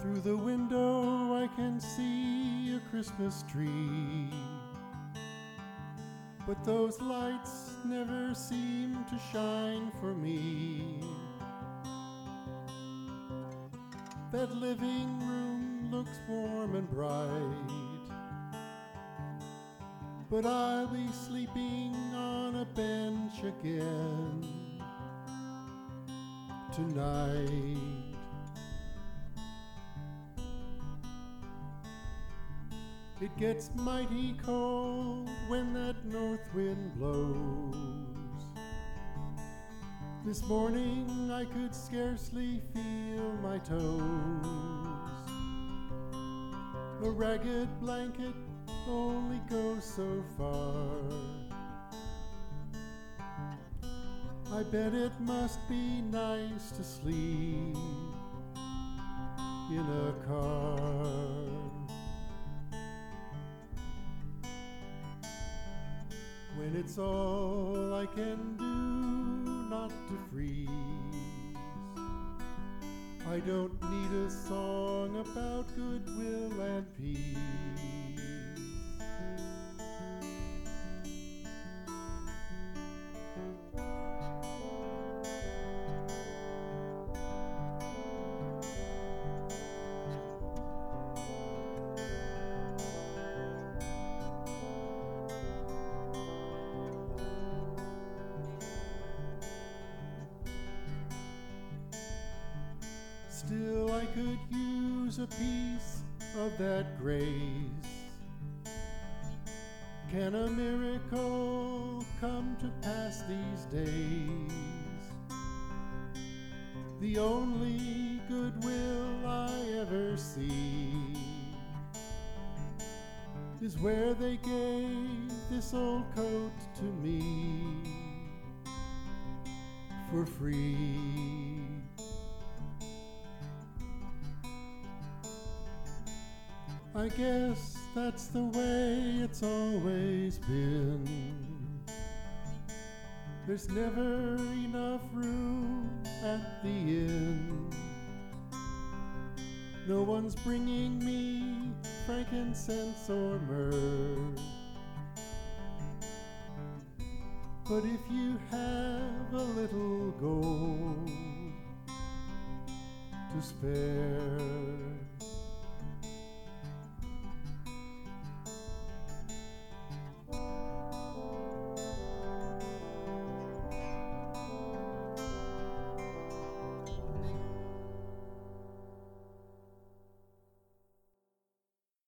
Through the window I can see a Christmas tree, but those lights never seem to shine for me. That living room looks warm and bright, but I'll be sleeping on a bench again tonight. It gets mighty cold when that north wind blows. This morning I could scarcely feel my toes. A ragged blanket only goes so far. I bet it must be nice to sleep in a car. When it's all I can do not to freeze, I don't need a song about goodwill and peace. Still I could use a piece of that grace. Can a miracle come to pass these days? The only goodwill I ever see is where they gave this old coat to me for free. I guess that's the way it's always been. There's never enough room at the inn. No one's bringing me frankincense or myrrh. But if you have a little gold to spare,